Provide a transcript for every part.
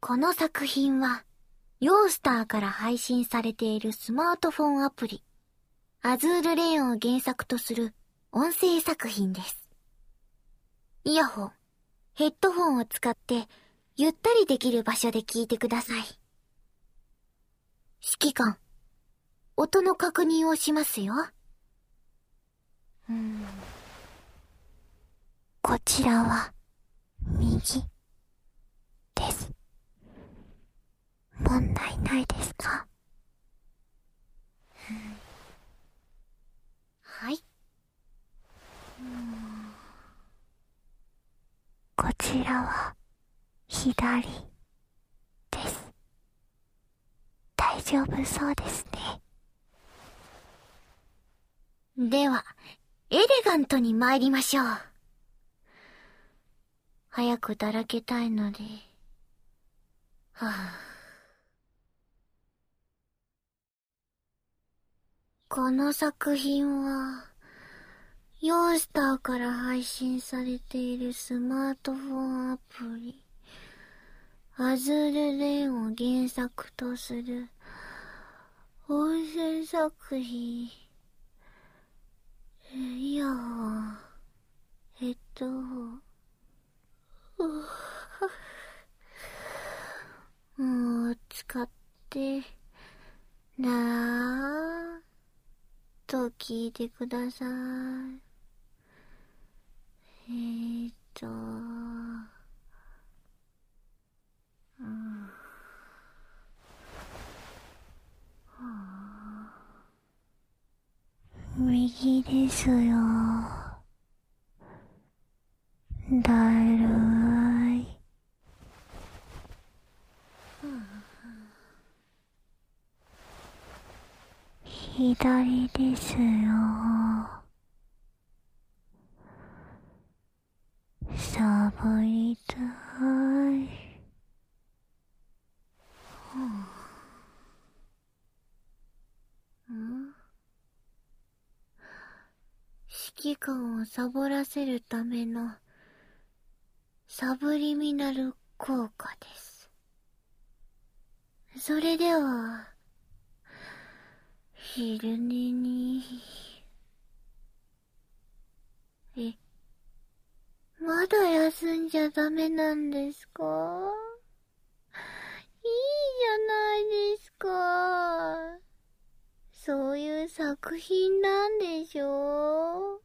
この作品は、ヨースターから配信されているスマートフォンアプリ、アズールレーンを原作とする音声作品です。イヤホン、ヘッドフォンを使ってゆったりできる場所で聞いてください。指揮官、音の確認をしますよ。こちらは右です。問題ないですか？はい。こちらは左です。大丈夫そうですね。では、エレガントに参りましょう。早くだらけたいので。はぁ。この作品は、ヨースターから配信されているスマートフォンアプリ、アズールレーンを原作とする音声作品。イヤホン、ヘッドホン。もう使って、なーっと聞いてください。右ですよ。だるい。左ですよ。サボりたい。指揮官をサボらせるためのサブリミナル効果です。それでは、昼寝に。まだ休んじゃダメなんですか？いいじゃないですか。そういう作品なんでしょ？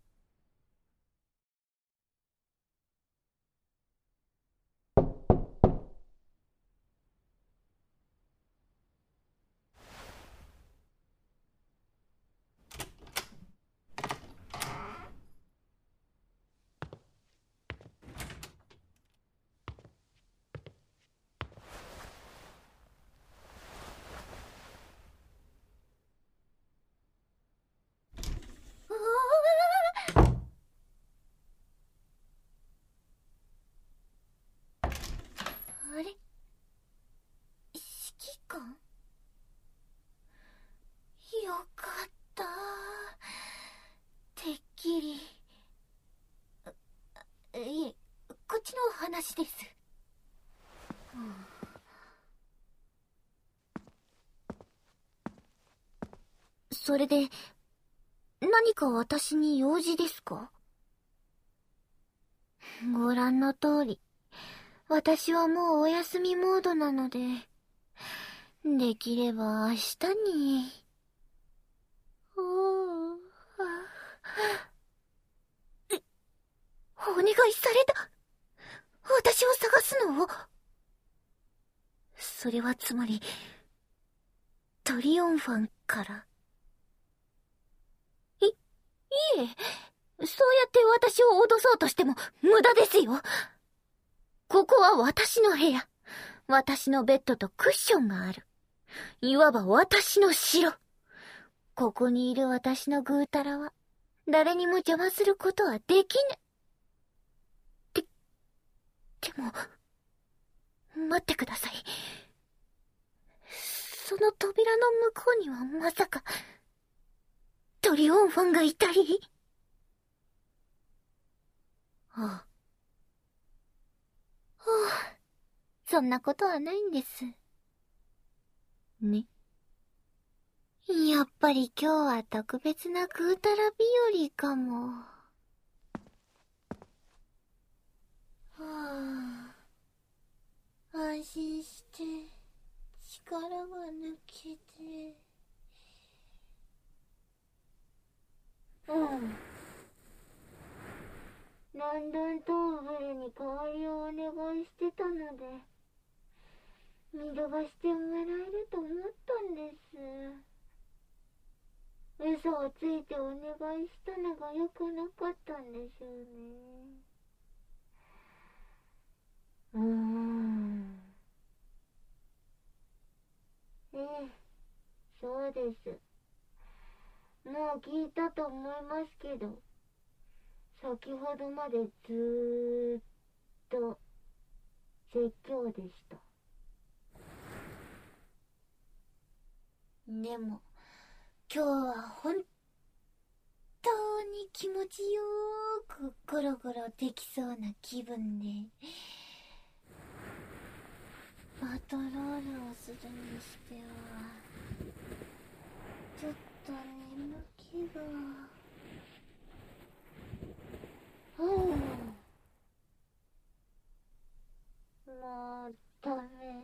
あれ？指揮官？よかった。てっきり。いえ、こっちの話です。それで、何か私に用事ですか？ご覧の通り、私はもうお休みモードなので、できれば明日に。お願いされた。私を探すのを。それはつまり、トリオンファンから。いえ、そうやって私を脅そうとしても無駄ですよ。ここは私の部屋。私のベッドとクッションがある。いわば私の城。ここにいる私のぐうたらは、誰にも邪魔することはできぬ。でも、待ってください。その扉の向こうにはまさか、トリオンファンがいたり。ああ。 そんなことはないんです。ね。やっぱり今日は特別なぐうたら日和かも。はあ、安心して力が抜けて。ランドントーブルに代わりをお願いしてたので、見逃してもらえると思ったんです。嘘をついてお願いしたのが良くなかったんでしょうね。ええ、そうです。もう聞いたと思いますけど、先ほどまでずーっと説教でした。でも、今日は本当に気持ちよーくゴロゴロできそうな気分で、パトロールをするにしては、ちょっと眠気が。もうダメ。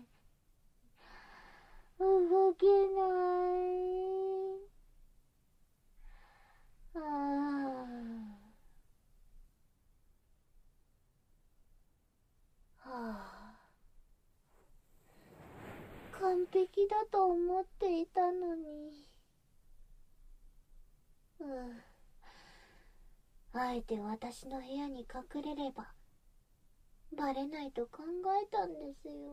動けない。完璧だと思っていたのに。あえて私の部屋に隠れればバレないと考えたんですよ。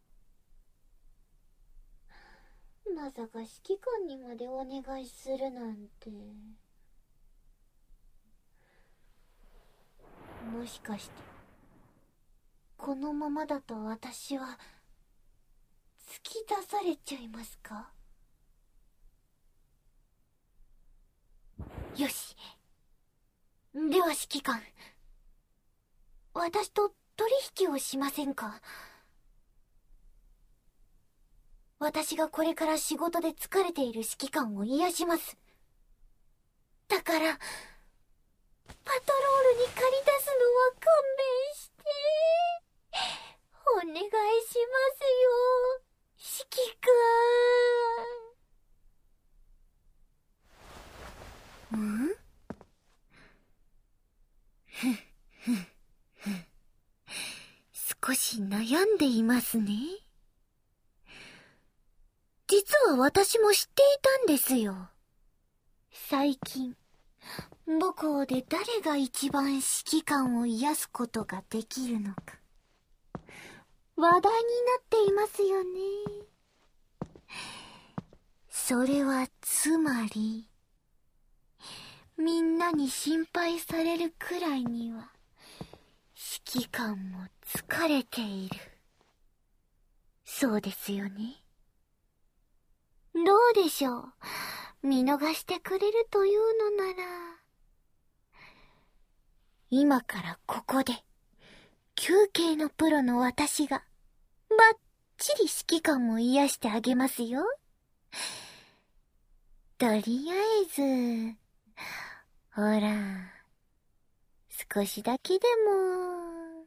まさか指揮官にまでお願いするなんて。もしかしてこのままだと私は突き出されちゃいますか？よし。では指揮官、私と取引をしませんか？私がこれから仕事で疲れている指揮官を癒します。だから、パトロールに駆り出すのは勘弁して。お願いしますよ、指揮官。少し悩んでいますね。実は私も知っていたんですよ。最近、母校で誰が一番指揮官を癒すことができるのか、話題になっていますよね。それはつまり、みんなに心配されるくらいには、指揮官も疲れている。そうですよね。どうでしょう。見逃してくれるというのなら、今からここで、休憩のプロの私が、バッチリ指揮官も癒してあげますよ。とりあえず、ほら、少しだけでも。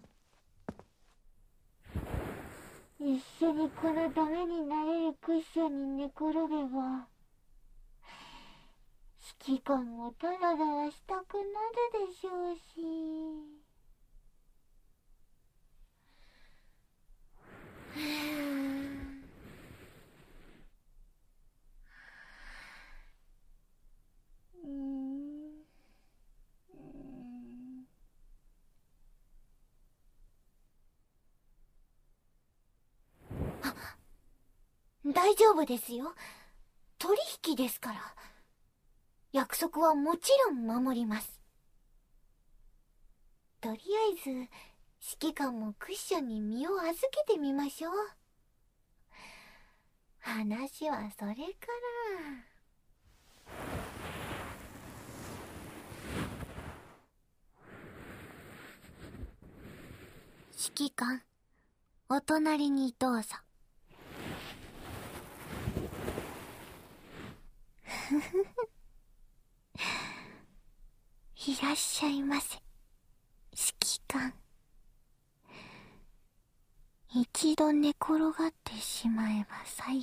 一緒にこのダメになれるクッションに寝転べば、指揮官もダラダラしたくなるでしょうし。大丈夫ですよ。取引ですから。約束はもちろん守ります。とりあえず、指揮官もクッションに身を預けてみましょう。話はそれから。指揮官、 お隣にどうぞ。ふふふ。いらっしゃいませ、指揮官。一度寝転がってしまえば最後。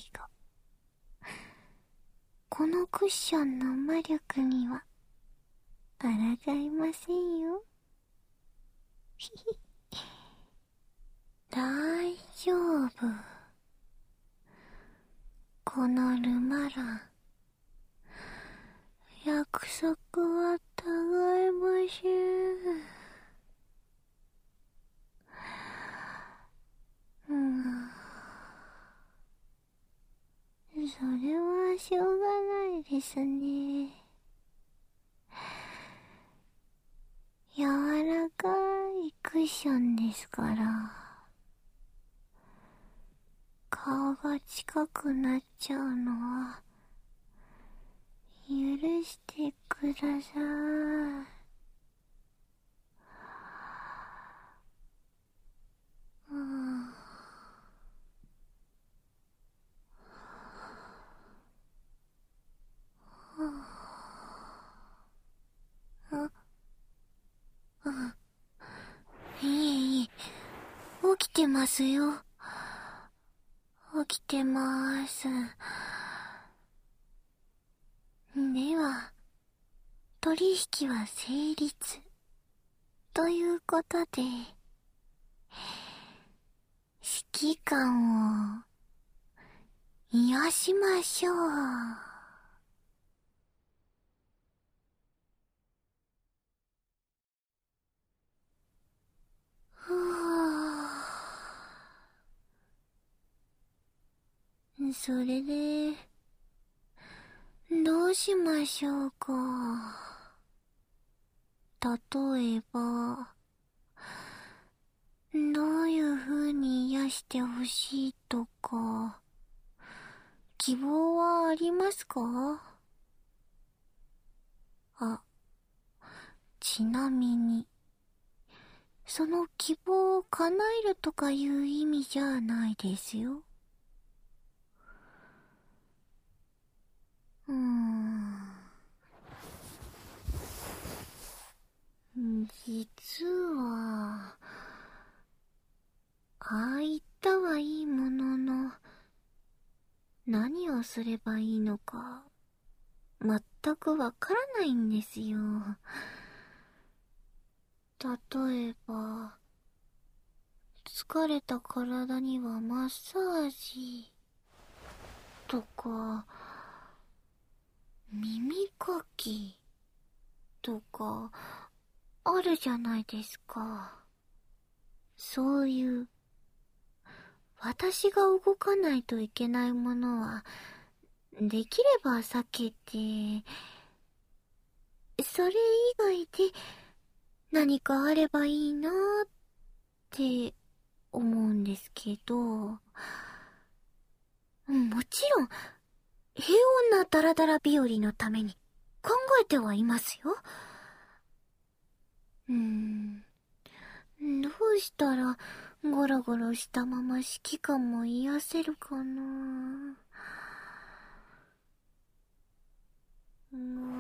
このクッションの魔力には抗いませんよ。ひひ。大丈夫。このルマラン、約束はたがいましょう。それはしょうがないですね。柔らかいクッションですから。顔が近くなっちゃうのは許してください。いえいえ、起きてますよ。起きてまーす。では、取引は成立。ということで、指揮官を癒しましょう。それで、どうしましょうか。例えば、どういう風に癒してほしいとか、希望はありますか？あ、ちなみに、その希望を叶えるとかいう意味じゃないですよ。実は、ああ言ったはいいものの、何をすればいいのか、全くわからないんですよ。例えば、疲れた体にはマッサージ、とか、耳かき、とか、あるじゃないですか。そういう、私が動かないといけないものは、できれば避けて、それ以外で何かあればいいなって思うんですけど、もちろん、平穏なダラダラ日和のために考えてはいますよ。どうしたらゴロゴロしたまま指揮官も癒せるかな。ゴロ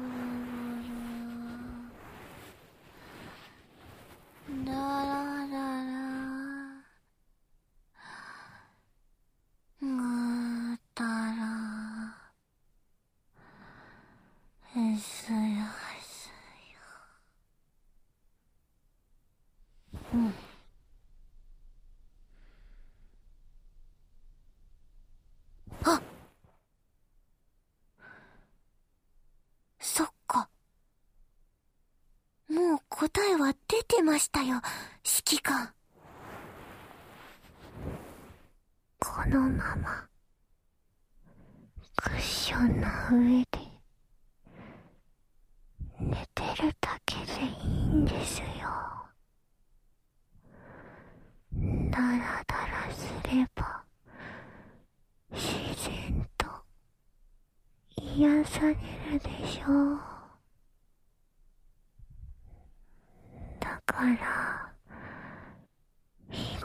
ゴロ、ダラダラ、ぐーたら、すやすや。あ、そっか。もう答えは出てましたよ、指揮官。このまま、クッションの上で、寝てるだけでいいんですよ。ダラダラすれば、自然と、癒されるでしょう。だから、日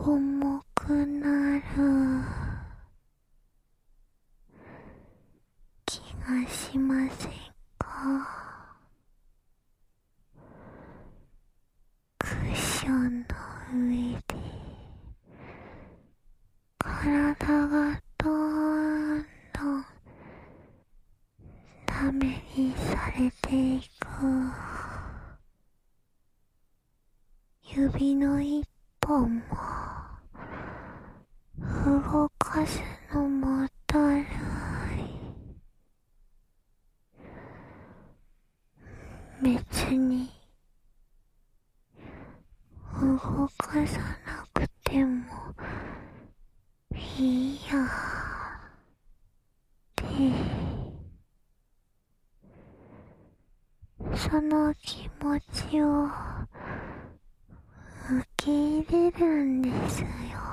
重くなる気がしませんか？クッションの上で体がどんどんダメにされていく。指の一本も動かすのもだるい。別に動かさなくてもいいやってその気持ちを受け入れるんですよ。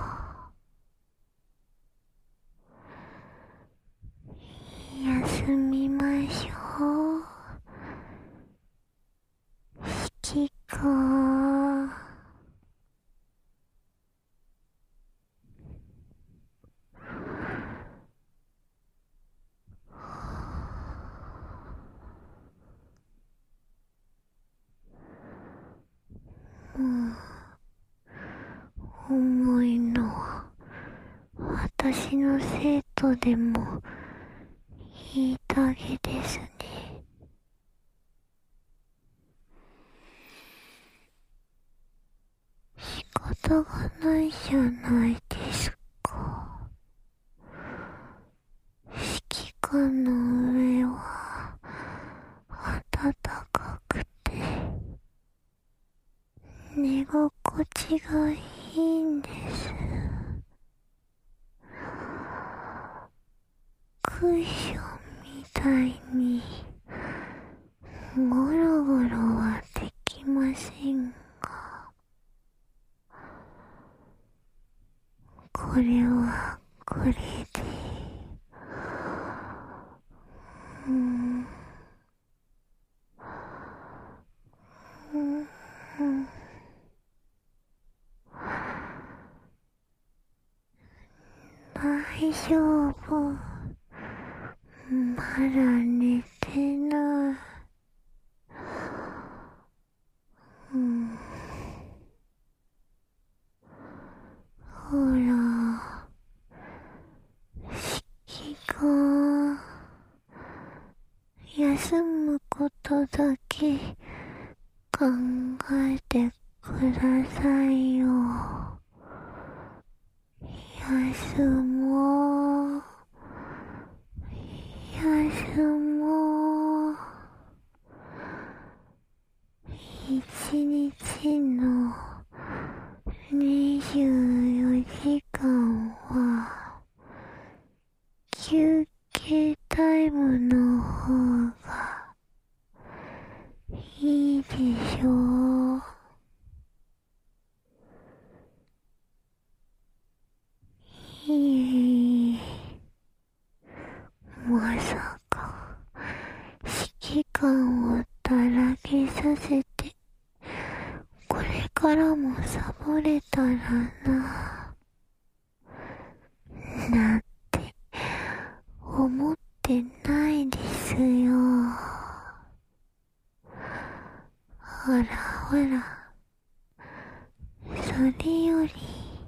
休みましょう。指揮官。重いのは私の生徒でもいいだけですね。仕方がないじゃないですか。指揮官の上は暖かくて寝心地がいいんです。クッションみたいにゴロゴロはできませんが、これはこれで大丈夫。まだ寝てない。ほら、指揮官、休むことだけ考えてくださいよ。休もう。休もう。一日の24時間は休憩タイムの方がいいでしょう。いいえ、まさか指揮官をだらけさせてこれからもサボれたらな、なんて思ってないですよ。ほらほら、それより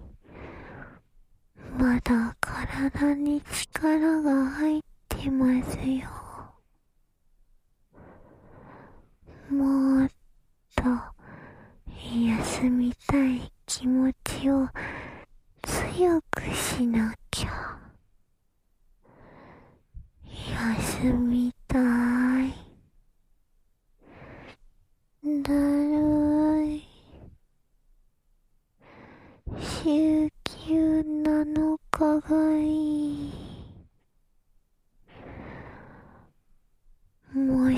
まだ体に力が入ってますよ。もっと休みたい気持ちを強くしなきゃ。休みたい。だるい。週休7日がいい。もし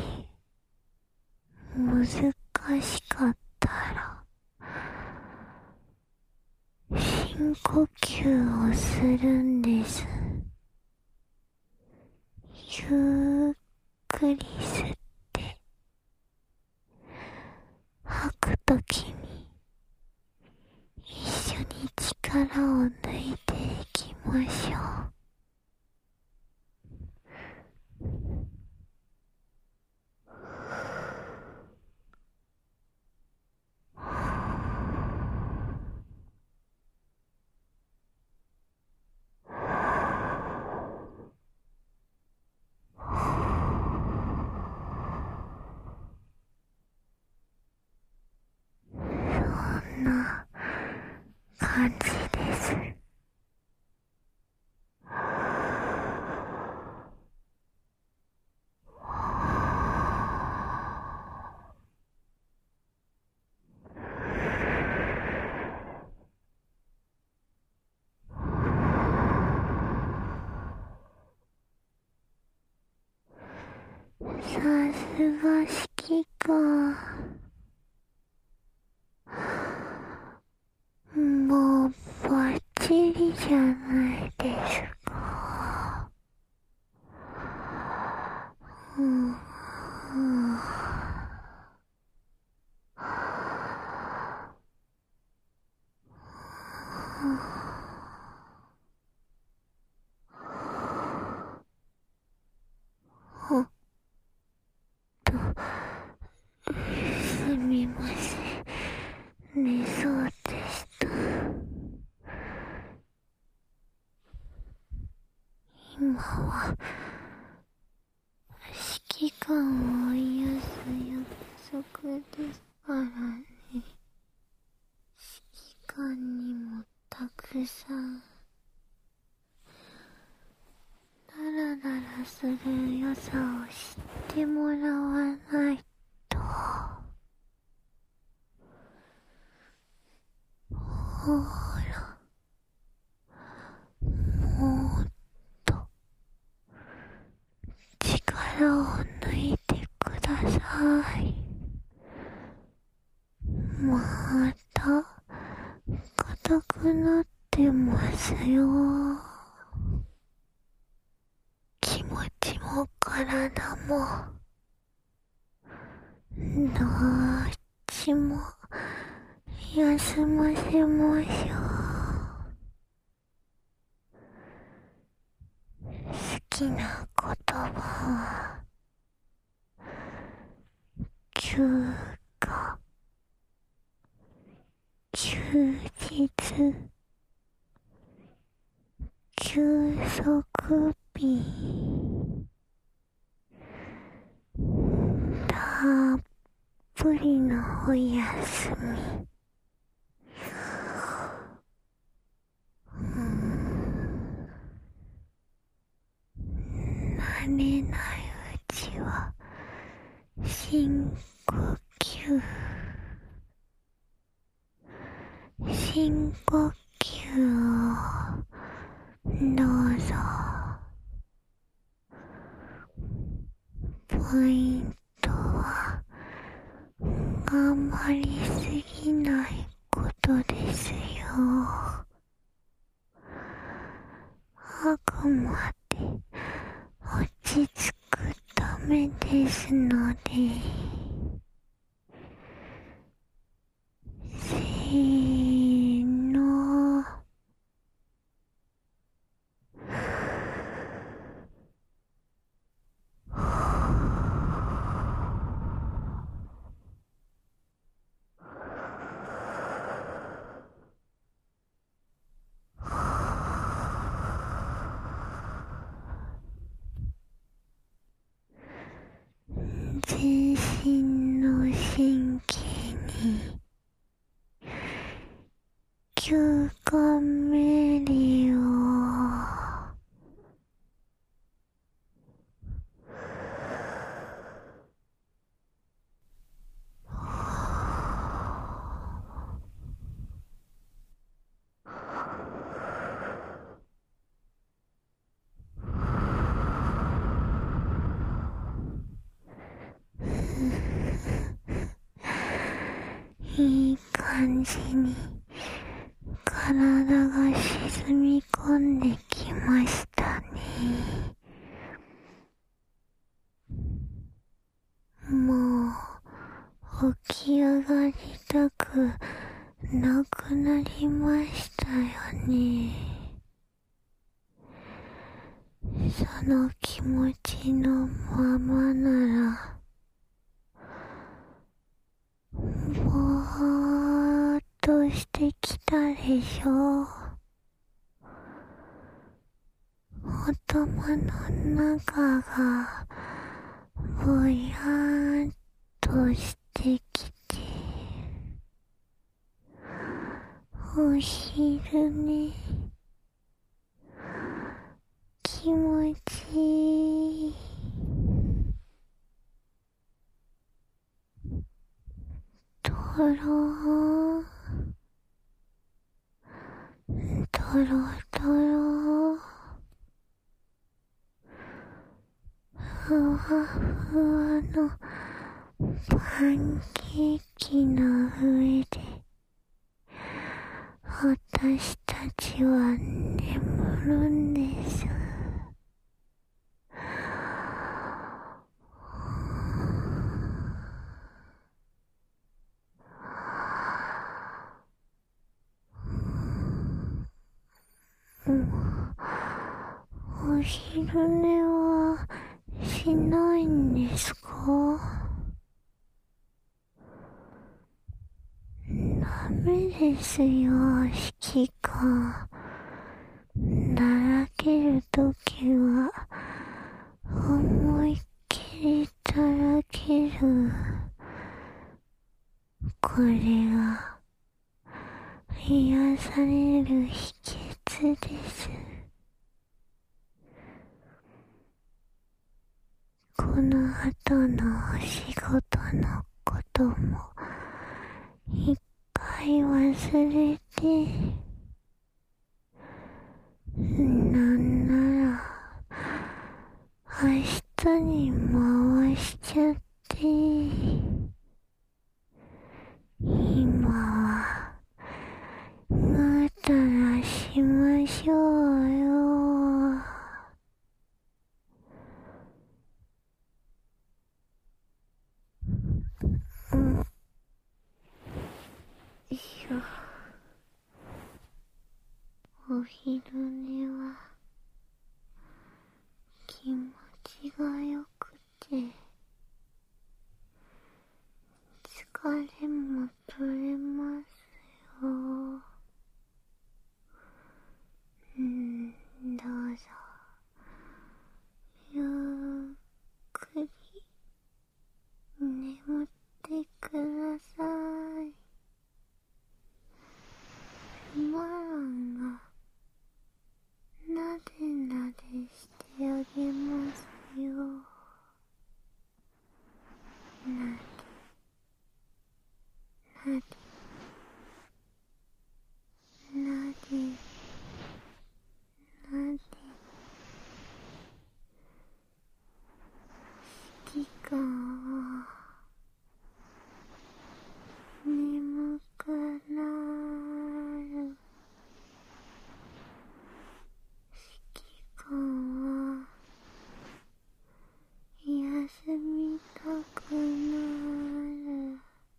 難しかったら深呼吸をするんです。ゆっくり吸って吐くときに一緒に力を抜いていきましょう。そんな感じです。さすが指揮官。もうバッチリじゃないですか。すみません。寝そうでした。今は指揮官を癒す約束ですからね。指揮官にもたくさんダラダラする良さを知ってもらわないと。ほら、もっと力を抜いてください。また硬くなってますよ。気持ちも体もどっちも休ませましょう。好きな言葉は休暇、休日、休息日、たっぷりのお休み。慣れないうちは深呼吸、深呼吸をどうぞ。ポイントは頑張りすぎないことですよ。あくまで落ち着くためですので。せーの。全身の神経に休暇命令を。いい感じに体が沈み込んできましたね。もう起き上がりたくなくなりりましたよね。その気持ちのままなら、ぼーっとしてきたでしょう。頭の中がぼやーんとしてきて、お昼寝気持ちいい。とろーとろとろ、ふわふわのパンケーキの上で私たちは眠るんです。お昼寝はしないんですか？ダメですよ、指揮官。だらけるときは思いっきりだらける。これが癒される秘訣です。この後のお仕事のことも一回忘れて、なんなら明日に回しちゃって、今はぐうたらしましょうよ。よいしょ。お昼寝は気持ちがよくて、疲れも取れますよ。どうぞゆっくり眠ってください。マロンがなでなでしてあげますよ。なでなでなでなで、指揮官は眠くなる。指揮官は休みたくなる。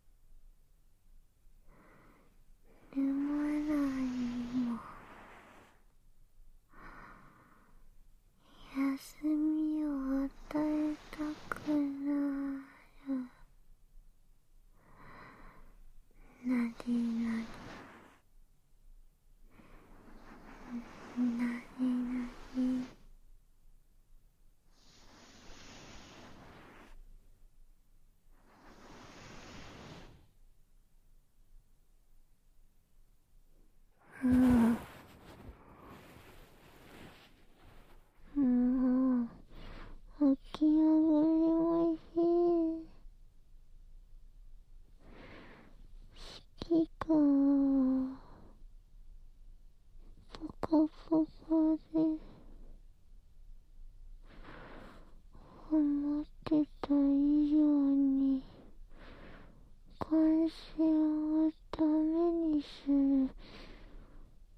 沼内も休みを与えたくなる。なでなでなでなで、もう起き上がれません。指揮官ポカポカで、思ってた以上に完成をダメにする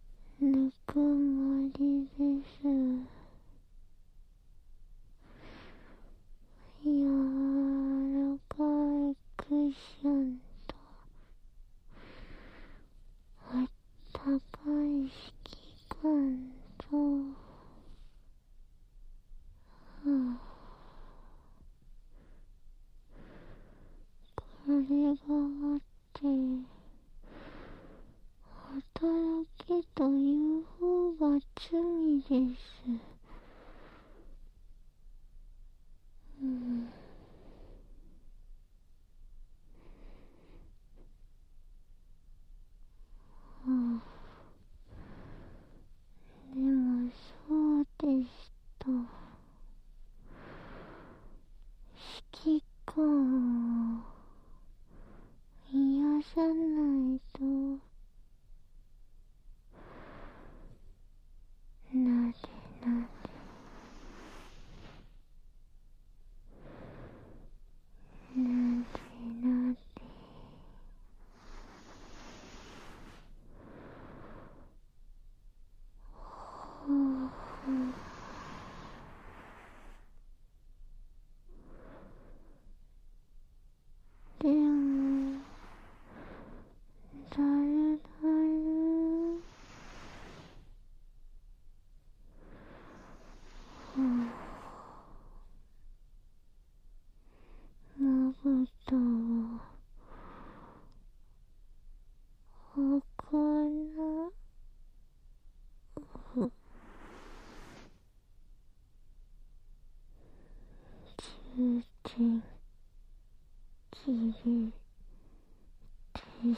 けという方が罪です。でもそうでした。指揮官を癒さないと。なぜなぜなぜなぜ。でもだるだる。まぶたは開かない。充電切れです。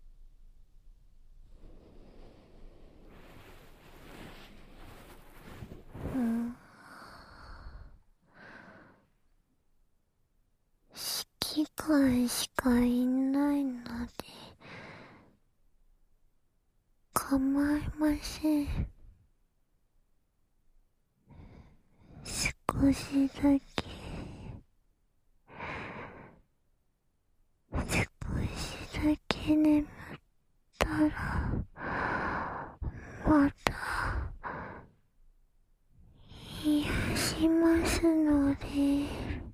指揮官しかいないので構いません。少しだけ眠ったらまた癒しますので。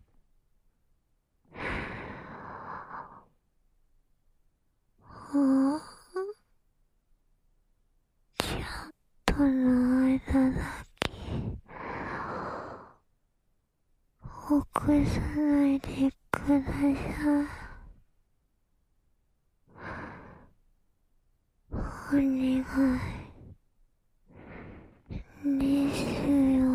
ちょっとの間だけ起こさないでください。お願いですよ。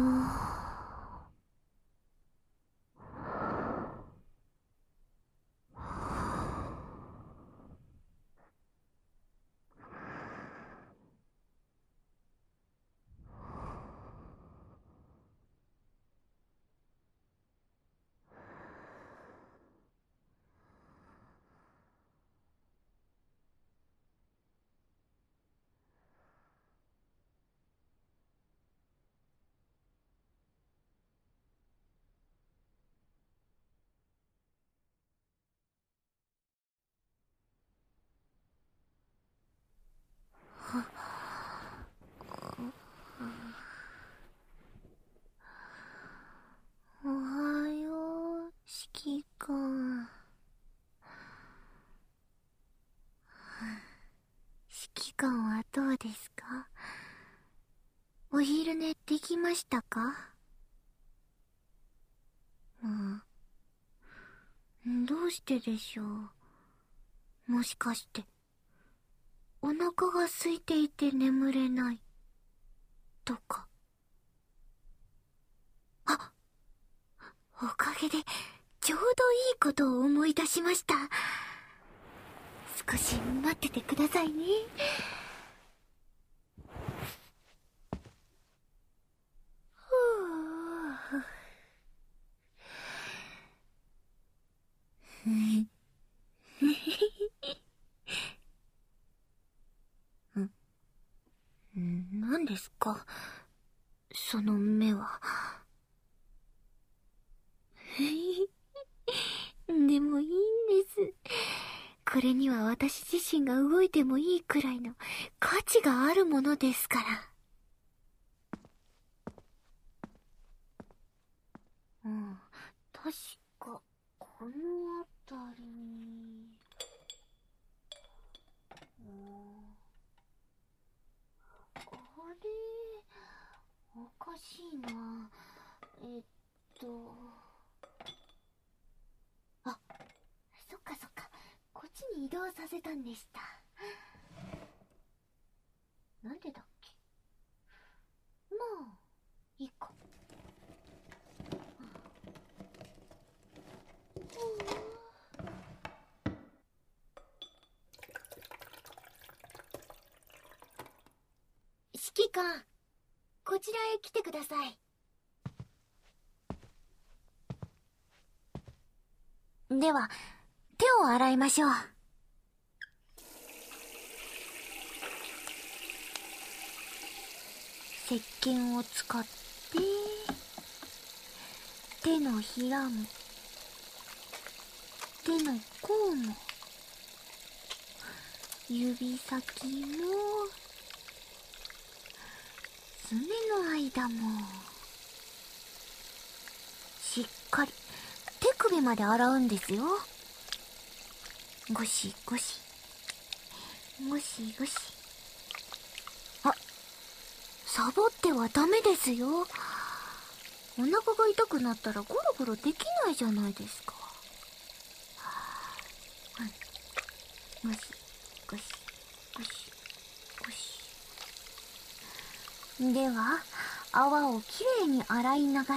おはよう、指揮官。指揮官はどうですか？お昼寝できましたか？どうしてでしょう。もしかしてお腹が空いていて眠れないとか。あ、おかげでちょうどいいことを思い出しました。少し待っててくださいね。何ですかその目は。でもいいんです。これには私自身が動いてもいいくらいの価値があるものですから。確かこの辺りに。あれ、おかしいな。あ、そっかそっか。こっちに移動させたんでした。 指揮官、こちらへ来てください。では、手を洗いましょう。石鹸を使って手のひらも手の甲も指先も爪の間もしっかり手首まで洗うんですよ。ゴシゴシゴシゴシ。あ、サボってはダメですよ。お腹が痛くなったらゴロゴロできないじゃないですか。ゴシゴシゴシゴシ。では泡をきれいに洗い流して、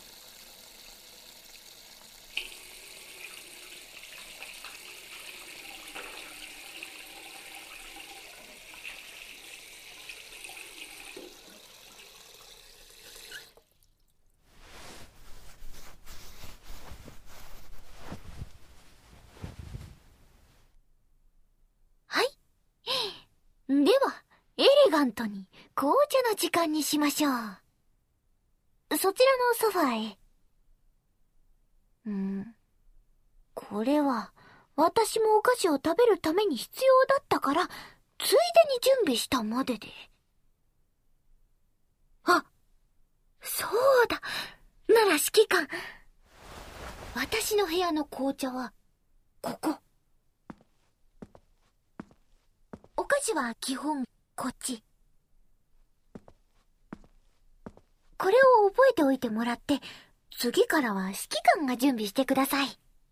では、エレガントに紅茶の時間にしましょう。そちらのソファーへ。これは、私もお菓子を食べるために必要だったから、ついでに準備したまでで。あ、そうだ。なら指揮官。私の部屋の紅茶は、ここ。お菓子は基本こっち。これを覚えておいてもらって、次からは指揮官が準備してください。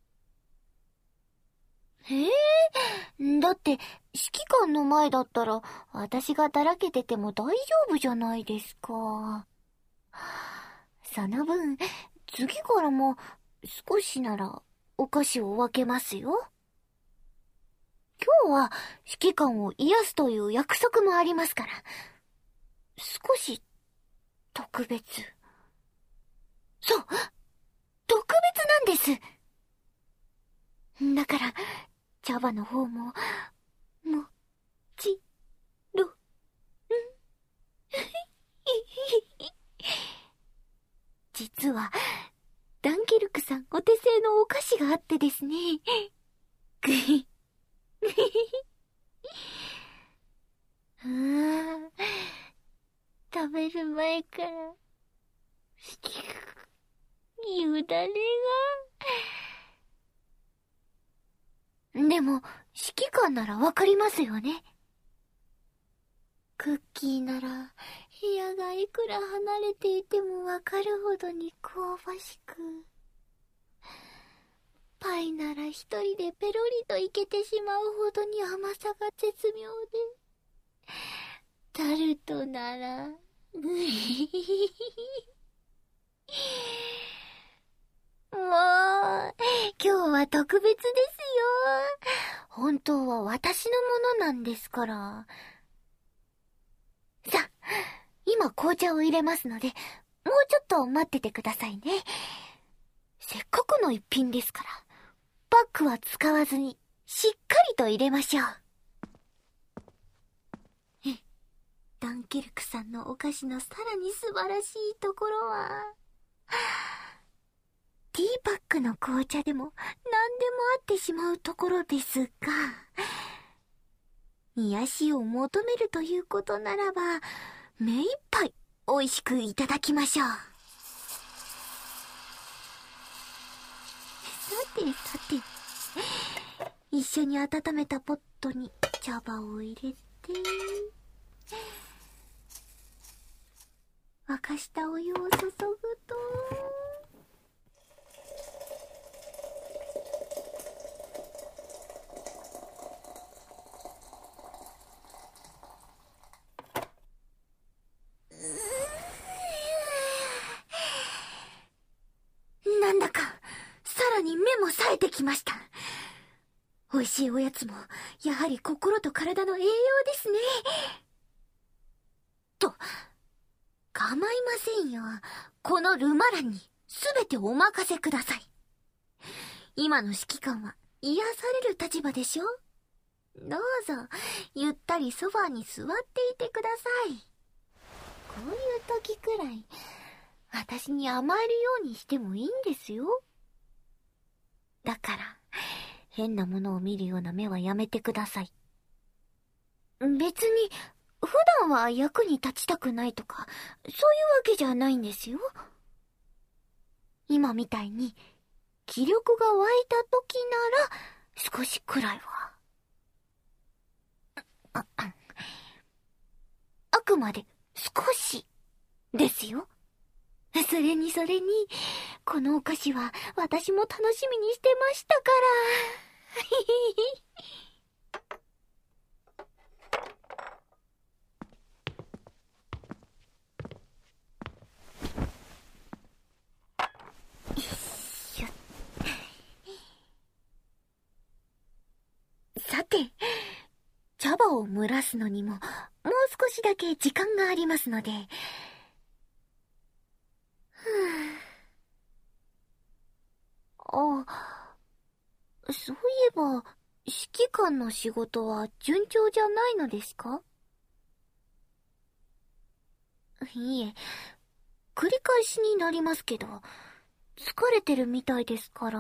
だって指揮官の前だったら私がだらけてても大丈夫じゃないですか。その分、次からも少しならお菓子を分けますよ。今日は指揮官を癒すという約束もありますから、少し特別。そう、特別なんです。だから茶葉の方ももちろん実はダンケルクさんお手製のお菓子があってですね。食べる前からよだれが。でも指揮官ならわかりますよね。クッキーなら部屋がいくら離れていてもわかるほどに香ばしく、パイなら一人でペロリといけてしまうほどに甘さが絶妙で、タルトならもう今日は特別ですよ。本当は私のものなんですから。さあ、今紅茶を入れますので、もうちょっと待っててくださいね。せっかくの一品ですから、バッグは使わずにしっかりと入れましょう。ダンケルクさんのお菓子のさらに素晴らしいところは、ティーパックの紅茶でも何でもあってしまうところですが、癒しを求めるということならば、目いっぱい美味しくいただきましょう。さてさて、一緒に温めたポットに茶葉を入れて、沸かしたお湯を注ぐと、なんだかさらに目も冴えてきました。美味しいおやつもやはり心と体の栄養ですね。 ませんよ。このルマランにすべてお任せください。今の指揮官は癒される立場でしょ？どうぞ、ゆったりソファーに座っていてください。こういう時くらい、私に甘えるようにしてもいいんですよ。だから、変なものを見るような目はやめてください。別に、普段は役に立ちたくないとか、そういうわけじゃないんですよ。今みたいに、気力が湧いた時なら、少しくらいは。あくまで少しですよ。それに、このお菓子は私も楽しみにしてましたから。さて、茶葉を蒸らすのにも、もう少しだけ時間がありますので。そういえば、指揮官の仕事は順調じゃないのですか？いいえ、繰り返しになりますけど、疲れてるみたいですから。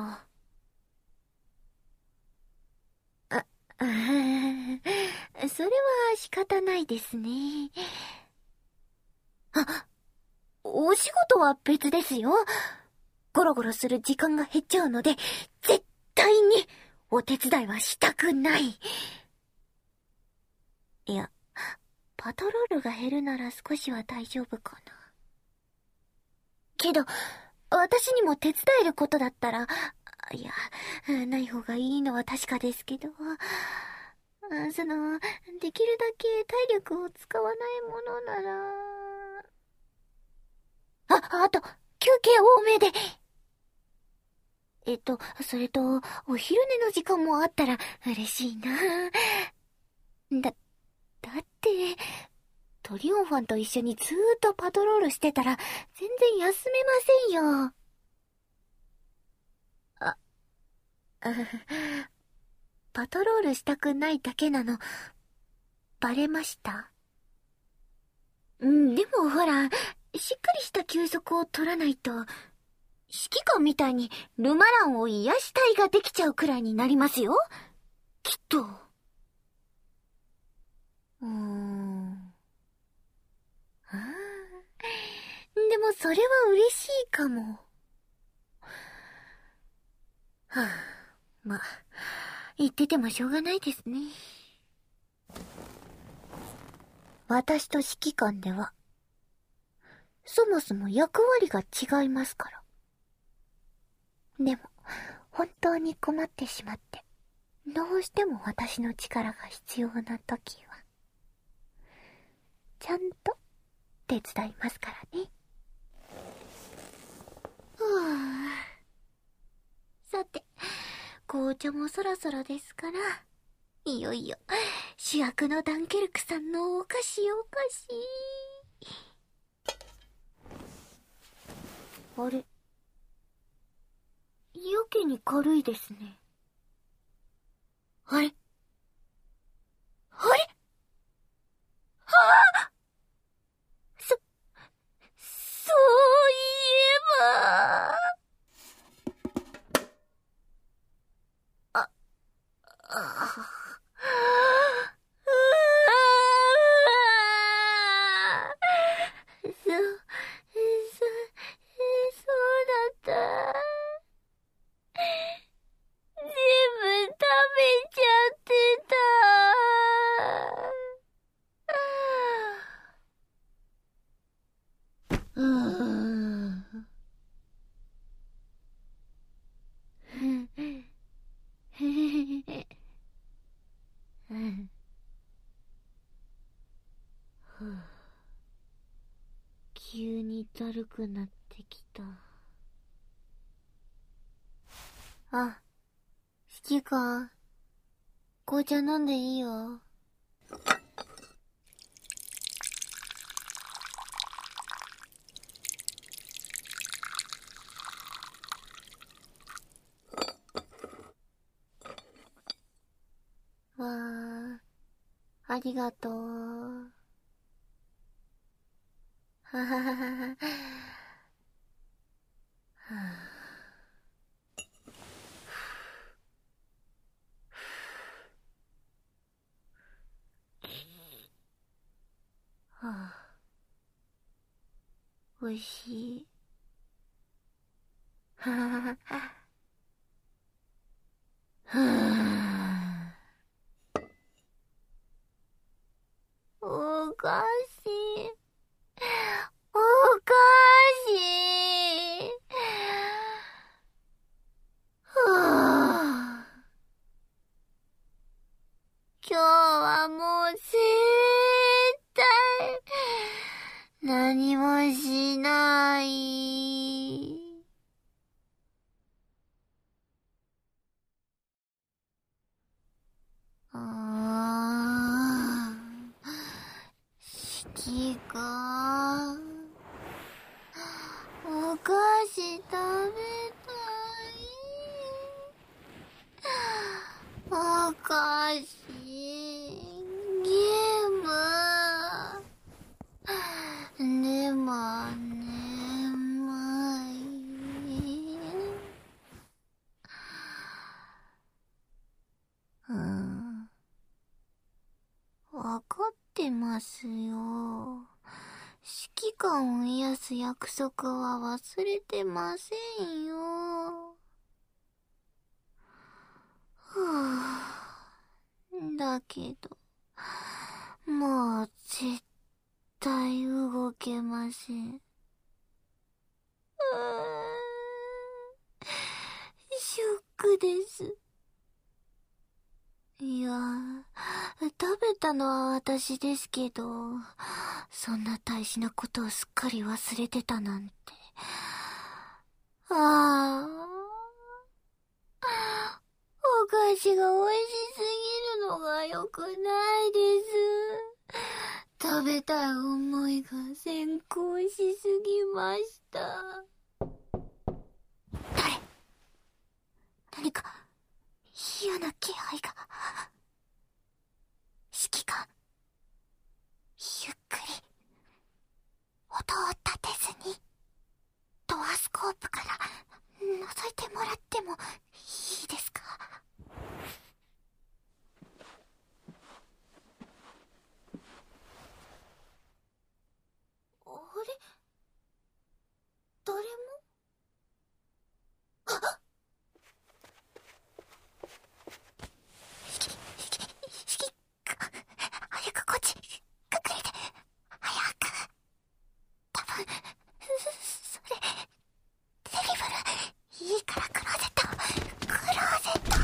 それは仕方ないですね。お仕事は別ですよ。ゴロゴロする時間が減っちゃうので、絶対にお手伝いはしたくない。いや、パトロールが減るなら少しは大丈夫かな。けど、私にも手伝えることだったら、いや、ない方がいいのは確かですけど、できるだけ体力を使わないものなら。あと、休憩多めで。それと、お昼寝の時間もあったら嬉しいな。だって、トリオンファンと一緒にずーっとパトロールしてたら、全然休めませんよ。パトロールしたくないだけなの、バレました？でもほら、しっかりした休息を取らないと、指揮官みたいにルマランを癒したいができちゃうくらいになりますよ。きっと。でもそれは嬉しいかも。まあ、言っててもしょうがないですね。私と指揮官では、そもそも役割が違いますから。でも、本当に困ってしまって、どうしても私の力が必要な時は、ちゃんと手伝いますからね。さて、紅茶もそろそろですから、いよいよ主役のダンケルクさんのお菓子。あれ、やけに軽いですね。あれそういえば。そうだった。全部食べちゃってた。急にだるくなってきた。指揮官、紅茶飲んでいいよ。 りがとう。ははははは。はあ、おいしい。はははは。はあ、おかしい。おかしい。はあ、今日はもう絶対何もしない。指揮官、お菓子食べたい。お菓子、ゲーム、でも眠い。わかってますよ。指揮官を癒す約束は忘れてませんよ。だけど、もう絶対動けません。ショックです。いや、食べたのは私ですけど、そんな大事なことをすっかり忘れてたなんて。お菓子が美味しすぎるのが良くないです。食べたい思いが先行しすぎました。何か嫌な気配が。指揮官、ゆっくり音を立てずにドアスコープから覗いてもらってもいいですか？あれ？誰も？あっ！指揮官、早くこっち隠れて。早く。多分それテリブル。いいからクローゼット。クローゼット。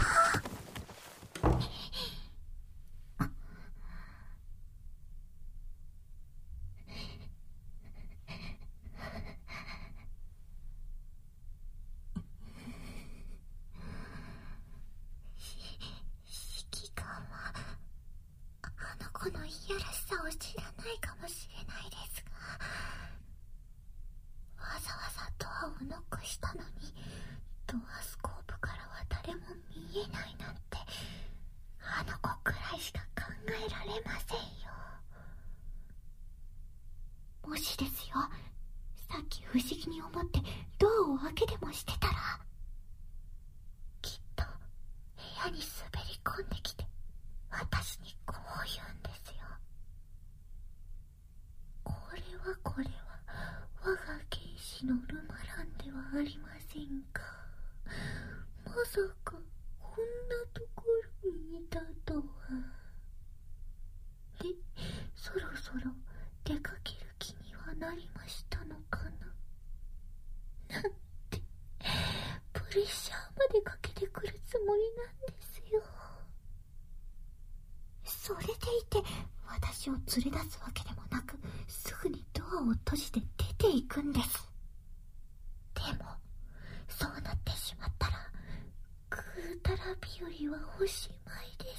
指揮官はあの子のいやらしさを知らないかもしれないですが、わざわざドアをノックしたのにドアスコープからは誰も見えないなんて、あの子くらいしか考えられませんよ。もしですよ、さっき不思議に思ってドアを開けでもしてたら、きっと部屋に滑り込んできて私にこう言うんですよ。これは我が剣士のルマランではありませんか。まさかこんなところにいたとは。で、そろそろ出かける気にはなりましたのかな。なんてプレッシャーまでかけてくるつもりなんですよ。それでいて私を連れ出すわけでもなく、すぐにドアを閉じて出ていくんです。でもそうなってしまったらぐうたら日和はおしまいです。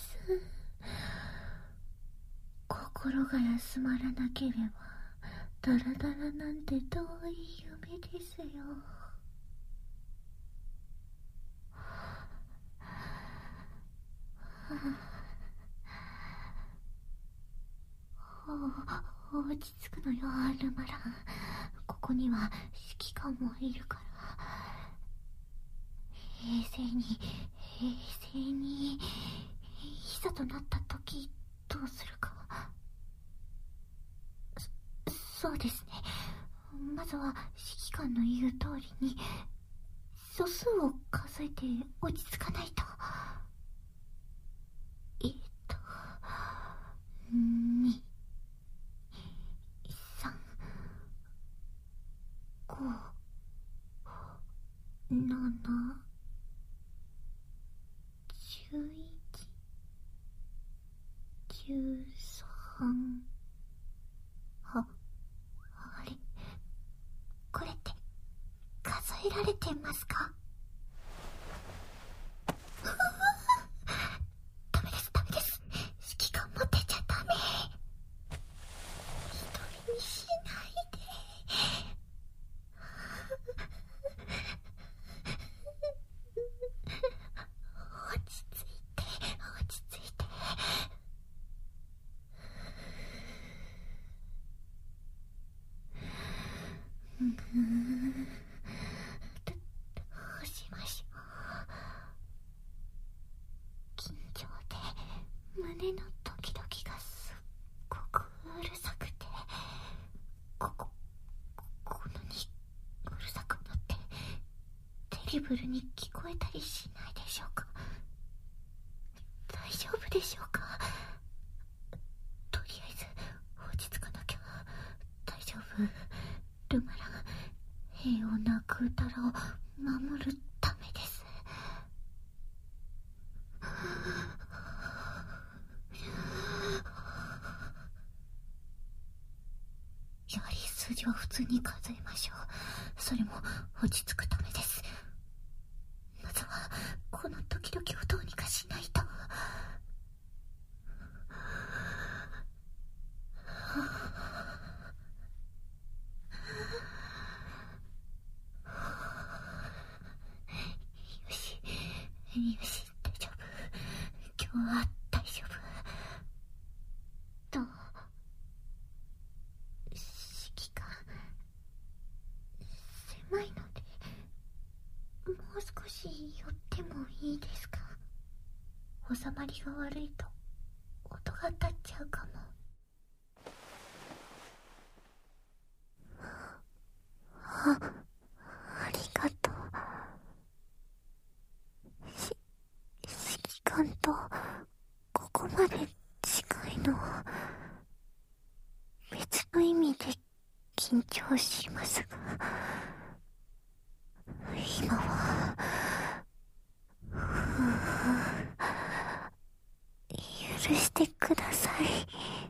心が休まらなければダラダラなんて遠い夢ですよ。 落ち着くのよ、ルマラン。ここには指揮官もいるから。平静に、いざとなった時、どうするか。そうですね。まずは指揮官の言う通りに、素数を数えて落ち着かないと。2、3、5、7、11、13。あれ、これって数えられてますか？ダメです。指揮官持ってちゃダメ。一人にしないで。落ち着いて。どうしましょう。緊張で胸のドキドキがすっごくうるさくて、こんなにうるさくなってテリブルに聞こえたりしないでしょうか。大丈夫でしょうか。とりあえず落ち着かなきゃ。大丈夫。ルマラン、平穏なグータラを守るためです。やはり数字は普通に数えましょう。それも落ち着くためです。まずはこのドキドキをどうにかしないと。よし、大丈夫。今日は大丈夫。指揮官、狭いのでもう少し寄ってもいいですか？収まりが悪いと音が立っちゃうかも。 ありがとう。指揮官とここまで近いのは別の意味で緊張しますが、今は許してください。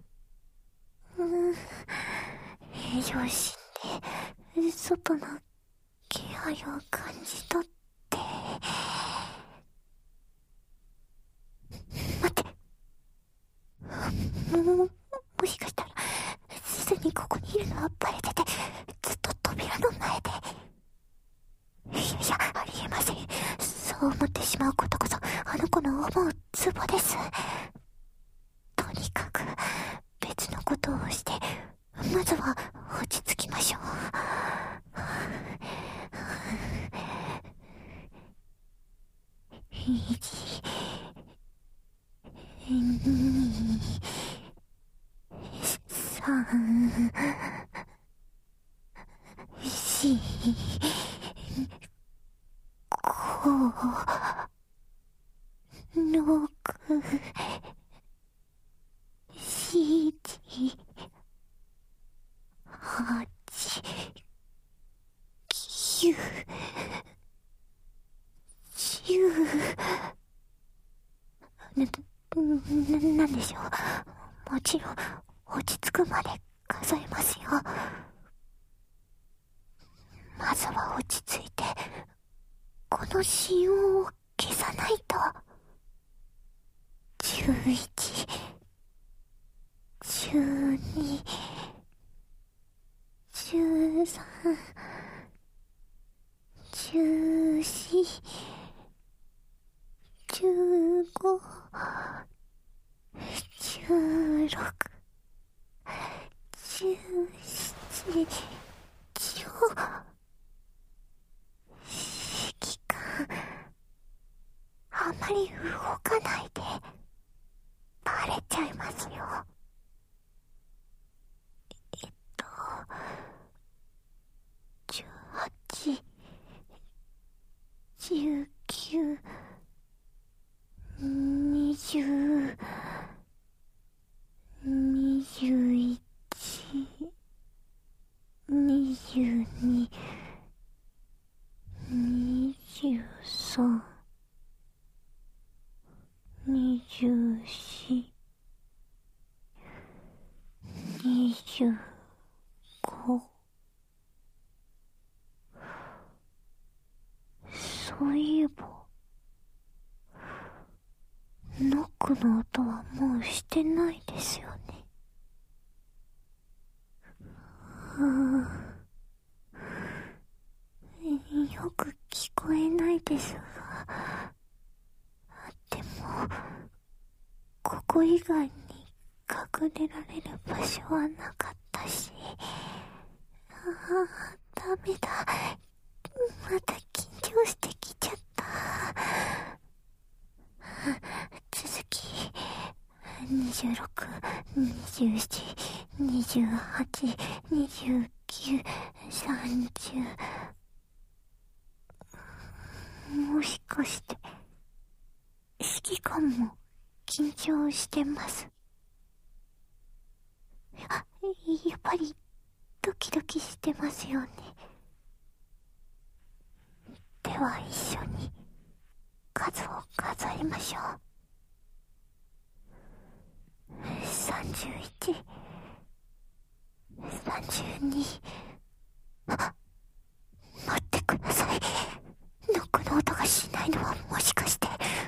平常心で外の気配を感じ取って。待って、もしかしたらすでにここにいるのはバレてて、ずっと扉の前で。いや、ありえません。そう思ってしまうことこそあの子の思うツボです。とにかく別のことをして、まずは落ち着きましょう。1、2、3、4、5、6、7、8、9、10。なんでしょう。もちろん落ち着くまで数えますよ。まずは落ち着いてこの心音を消さないと。11、12、13、14、15、16、 で血を。指揮官、あまり動かないで。バレちゃいますよ。18、19、20、21、22、23、24、25。そういえば、ノックの音はもうしてないですよね。よく聞こえないですが、でも、ここ以外に隠れられる場所はなかったし、ダメだ。また緊張してきちゃった。続き、26、27、28、29、30。もしかして、指揮官も緊張してます。やっぱりドキドキしてますよね。では一緒に数を数えましょう。31、32。待ってください。ノックの音がしないのはもしかして、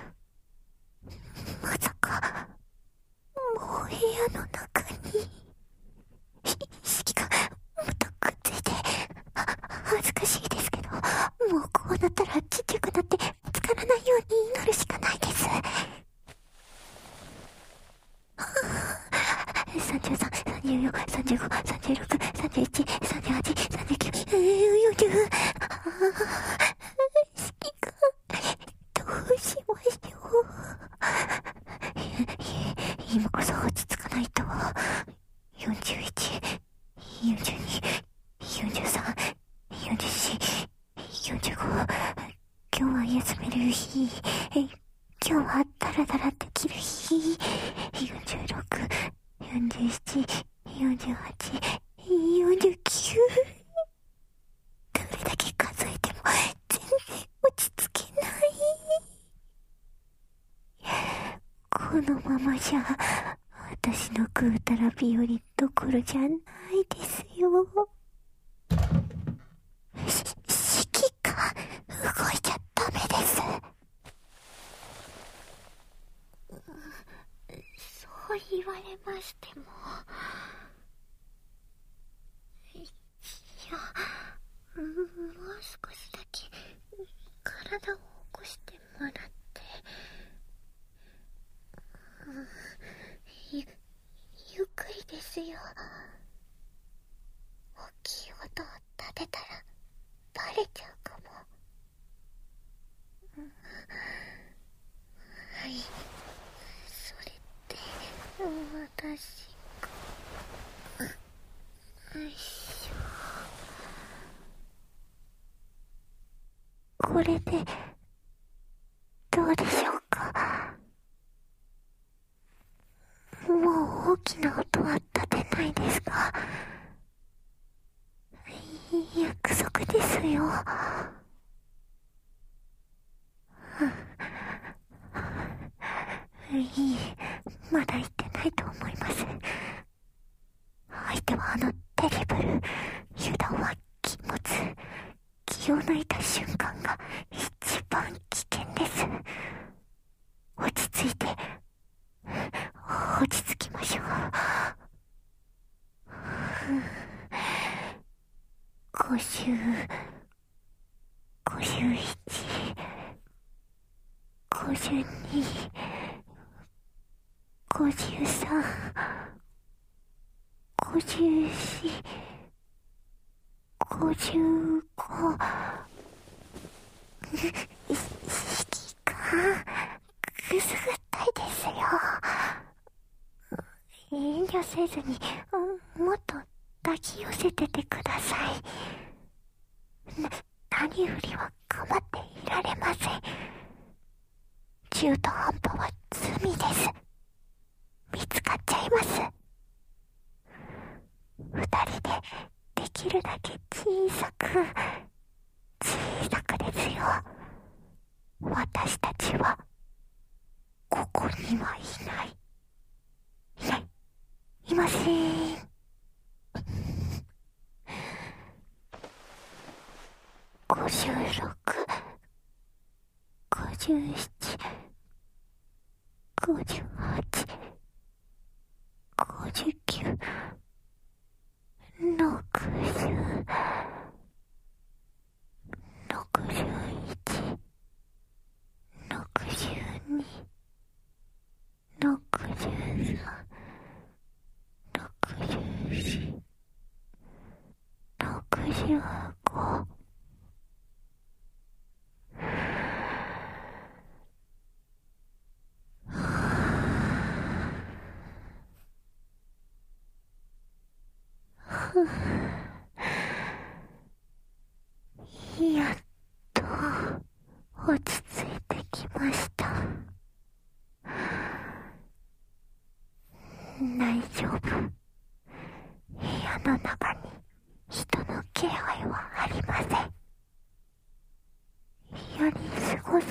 まさかもう部屋の中に指揮がまたくっついて、恥ずかしいですけど、もうこうなったらちっちゃくなってつからないように祈るしかないです。33、34、35、36、31、38、39、40。指揮官、どうしましょう。今こそ落ち着かないと。41、42、43、44、45。今日は休める日。今日はダラダラできる日。46、47、48、49。どれだけ数えても全然落ち着けない。このままじゃ私のぐうたら日和どころじゃないですよ。指揮官、動いちゃダメです。そう言われましても、もう少しだけ体を起こしてもらって、ゆっくりですよ。大きい音を立てたらバレちゃうかも。はい、それって私が、よいしょ。これでどうでしょうか。もう大きな音は立てないですが、約束ですよ。いいえ、まだ言ってないと思います。相手はテリブル、油断は禁物。気を抜いた瞬間が一番危険です。落ち着いて、落ち着きましょう。50、51、52、53、54、 55。指揮官、くすぐったいですよ。遠慮せずに、もっと抱き寄せててください。何よりは構っていられません。中途半端は罪です。見つかっちゃいます。二人でできるだけ小さくですよ。私たちはここにはいない。いません。56、57、58、59、60、61、62、63、64、65。やっと落ち着いてきました。大丈夫。部屋の中に人の気配はありません。やり過ごせ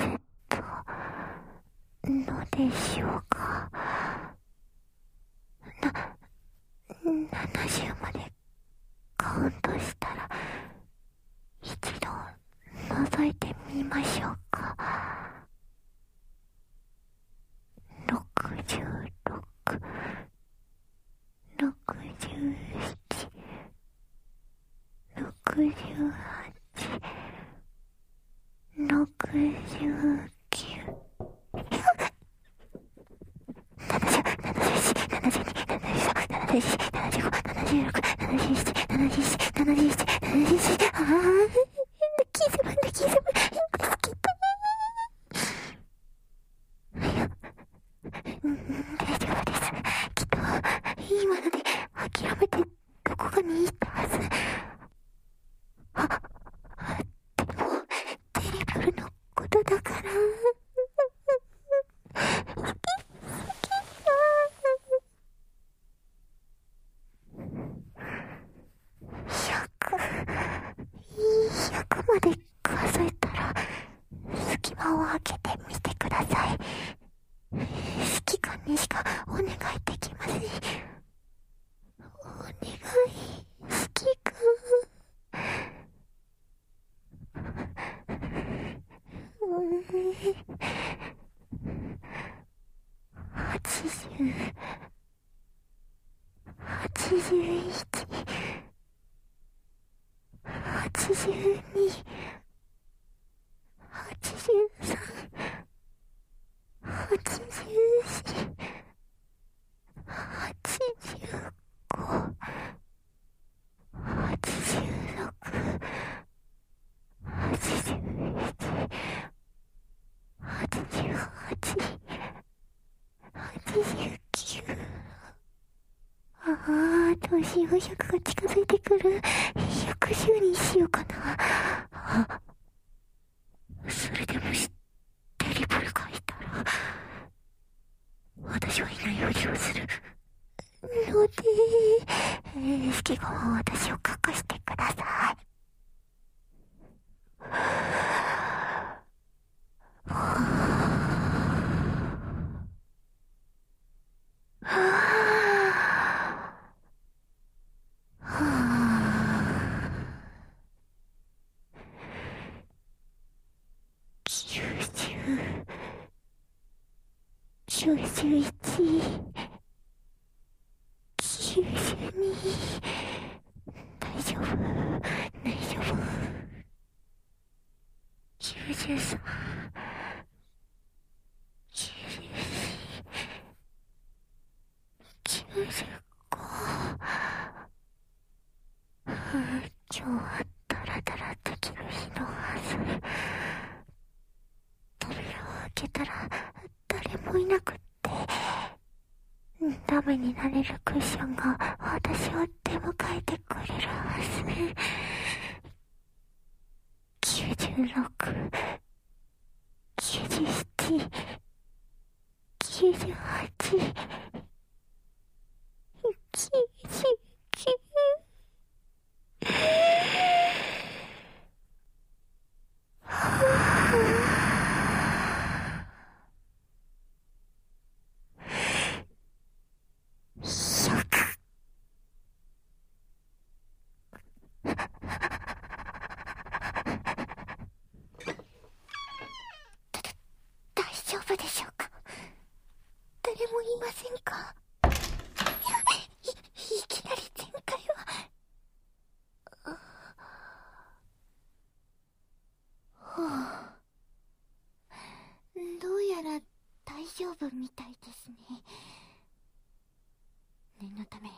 たのでしょうか。70までカウントしたら一度覗いてみましょうか。66、67、68、69、大丈夫です。きっと今ので諦めてどこかに行ったはず。でもテレブルのことだから。100まで数えたら隙間を開けてみてください。指揮官にしかお願いできません。お願い、指揮官。80、81、82、83、84、85、86、87、88、89。どうしよう、100が近づいてくる。110にしようかな。それでもテレポルがいたら、私はいないふりをするので、指揮官は私を隠してください。90、91、92、大丈夫、大丈夫。93、94、95、94、 ョンはダラダラできる日のはず。扉を開けたら誰もいなくって、ダメになれるクッションが私を出迎えてくれるはず。96、97、98、99。100。大丈夫でしょうか？誰もいませんか？いきなり全開は。どうやら大丈夫みたいですね。念のため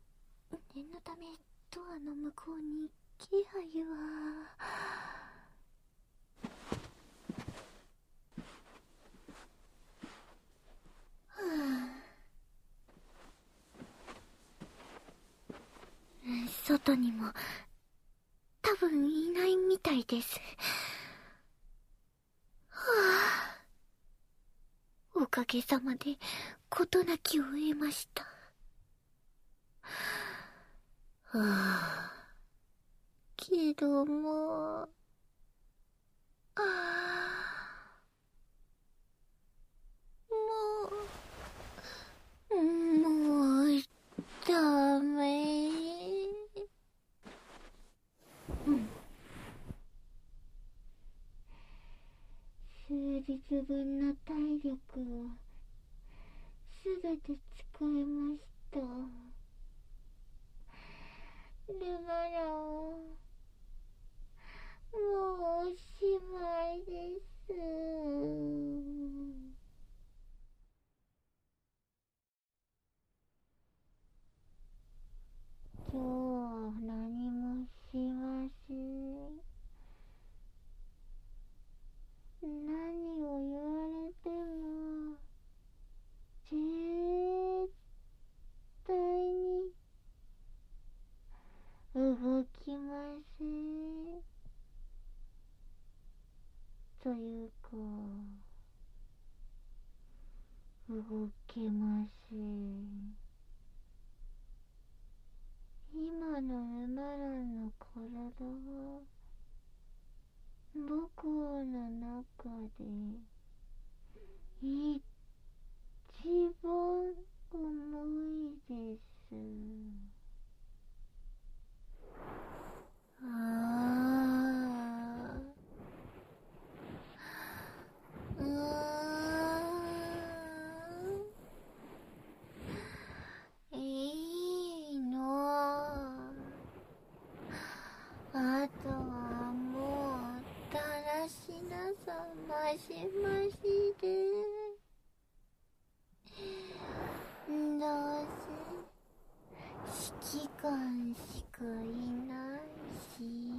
ドアの向こうに気配は。外にも多分いないみたいです。おかげさまで事なきを得ました。けども、もうダメ。数日分の体力をすべて使いました。ルマラをもうおしまいです。今日は何もしません。何を言われても絶対に動きません。というか、動けません。今のルマランの体は僕の中で一番重いです。いいの。あとはもうだらしなさましましで、どうせ指揮官しかいないし。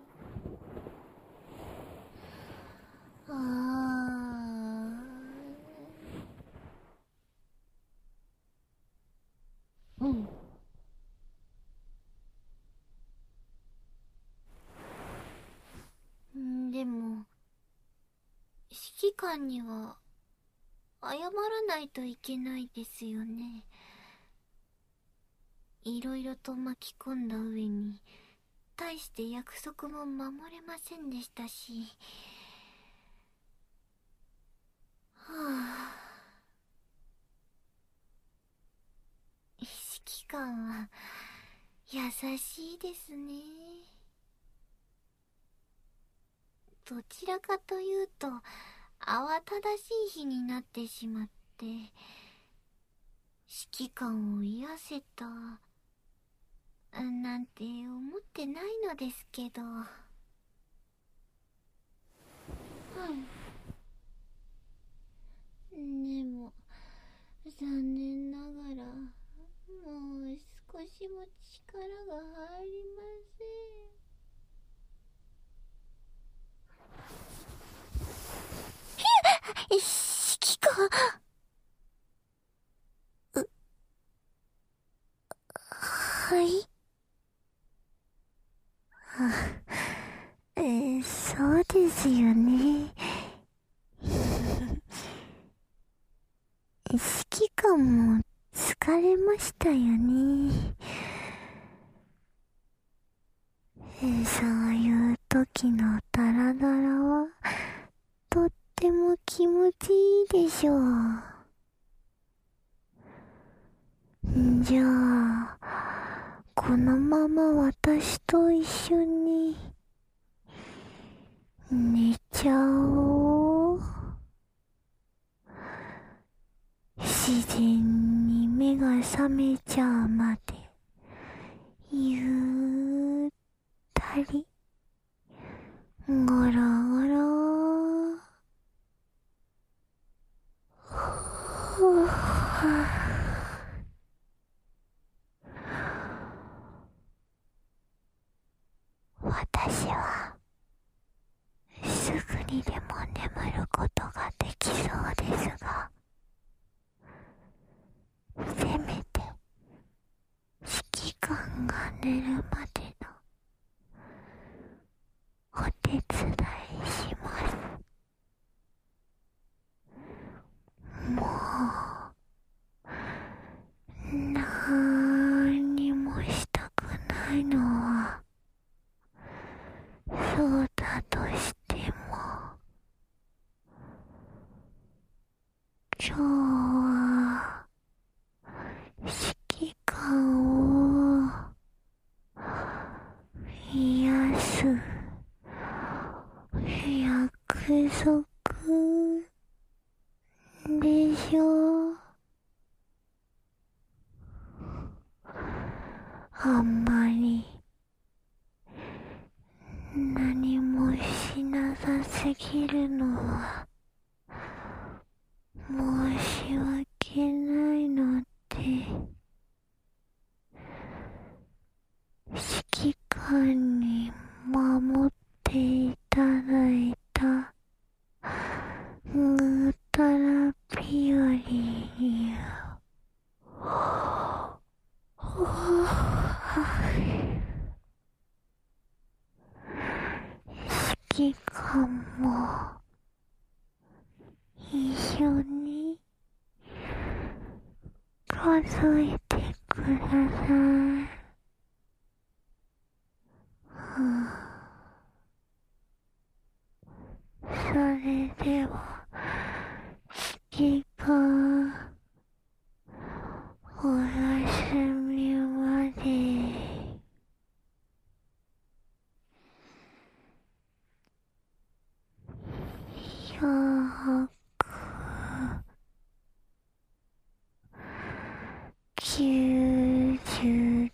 でも指揮官には謝らないといけないですよね。いろいろと巻き込んだ上に大して約束も守れませんでしたし。指揮官は優しいですね。どちらかというと慌ただしい日になってしまって、指揮官を癒せたなんて思ってないのですけど。でも残念ながらもう少しも力が入りません。 ですよね。指揮官も疲れましたよね。そういう時のダラダラはとっても気持ちいいでしょう。じゃあ、このまま私と一緒に寝ちゃおう。自然に目が覚めちゃうまでゆったりゴロゴロ。私はすぐにでも眠ることができそうですが、せめて指揮官が寝るまでのお手伝いします。もう何もしたくないのはそうだとしても、今日は指揮官を癒す約束でしょう。あんまり何もしなさすぎるのは申し訳ないので、指揮官に守っていただいたぐーたらぴより指揮官も一緒に数えてください。それでは指揮官、おやすみまで。190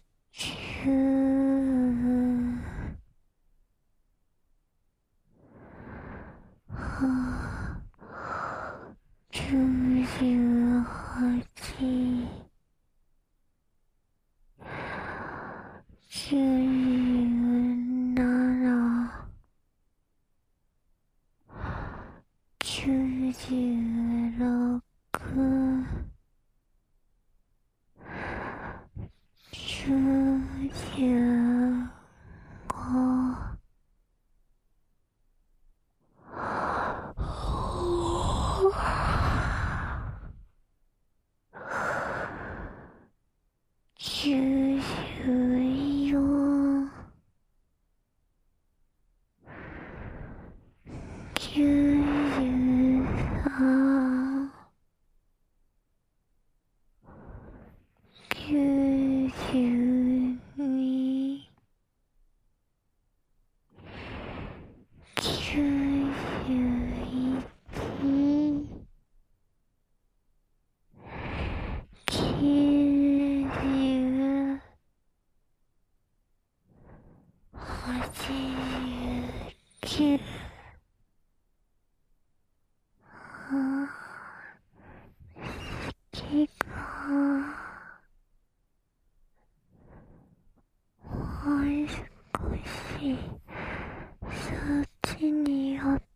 そっちに寄って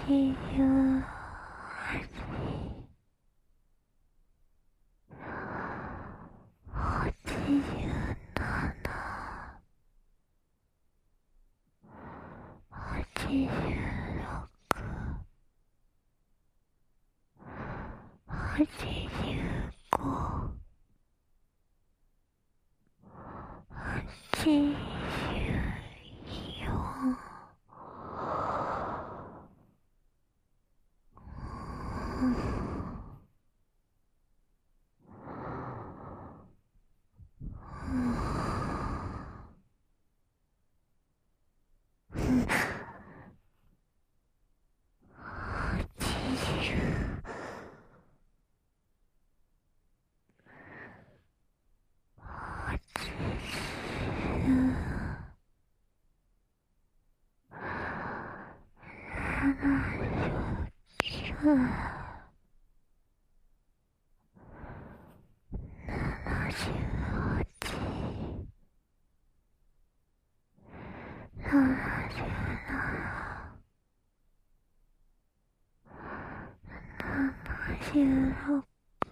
88、76、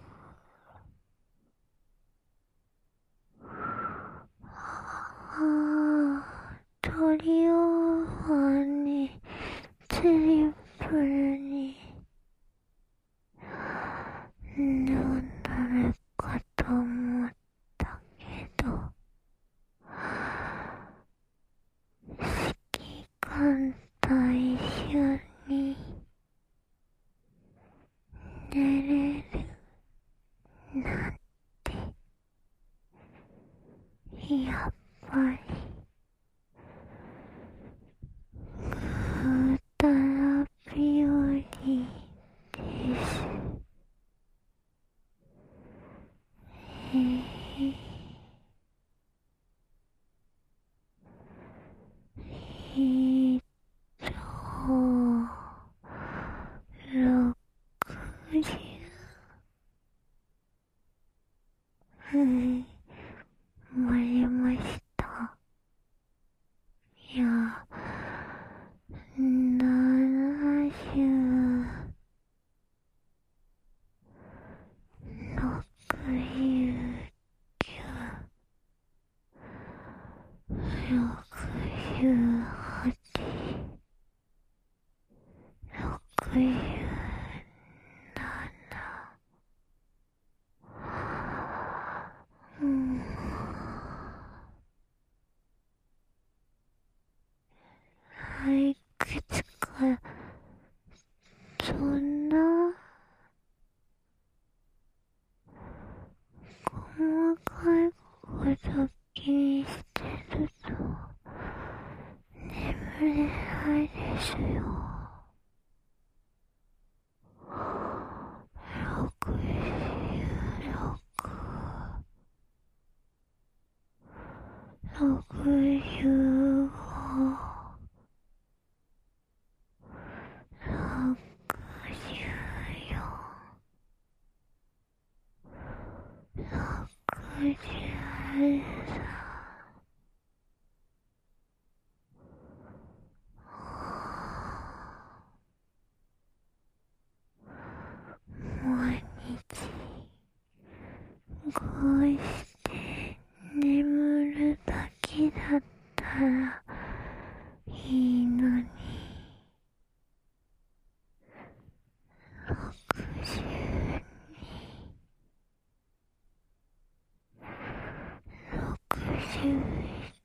トリオファンにトリプルに誰かと思ったけど、指揮官と一緒に寝れるなんて、やっぱりぐうたら日和です。えっと、60、割れました。いや、70、69、68、67、いくつか、そんな細かいこと気にしてると眠れないですよ。65、64、63、毎日こうして眠るだけだったらいいのに。62、61、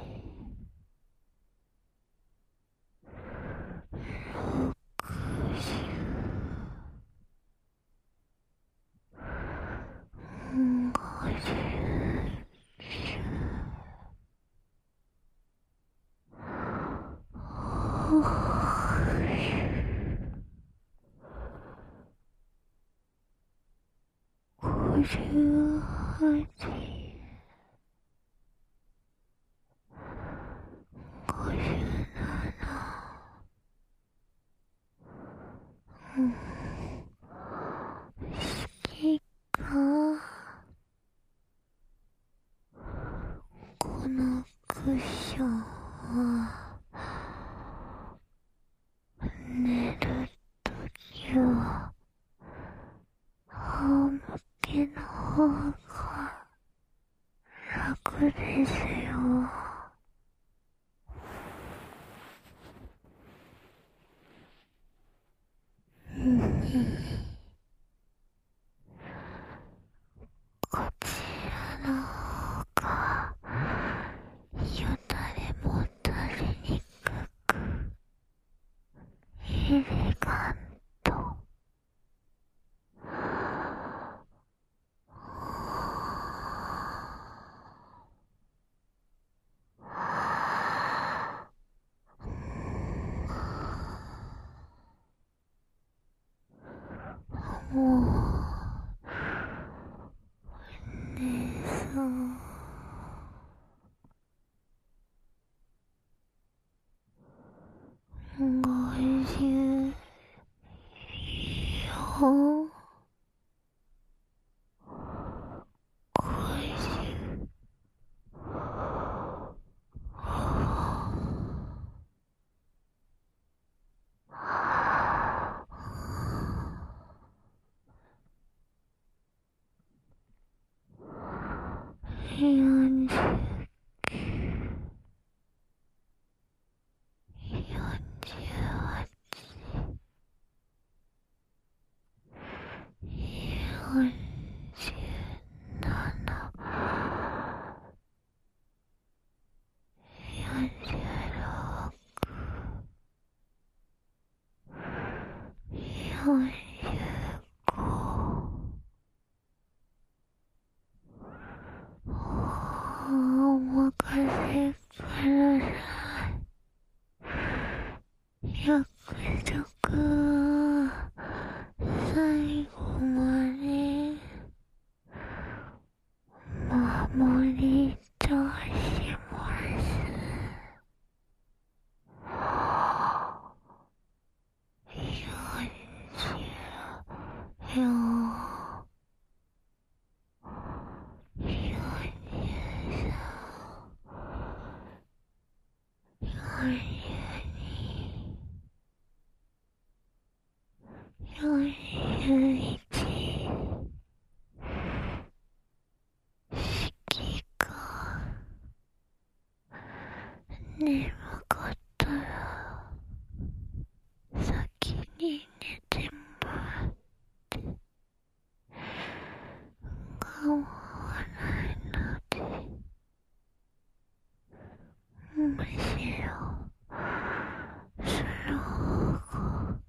指揮官、このクッションは寝るときは仰向けの方が楽ですよ。こちらの方がよだれもたれにくくエレガント。もう寝そう。50よ。50。49。48。47。46。45。お任せください。約束は最後まで守り通します。41。指揮が眠かったら先に寝てもらって構わないので、むしろその方が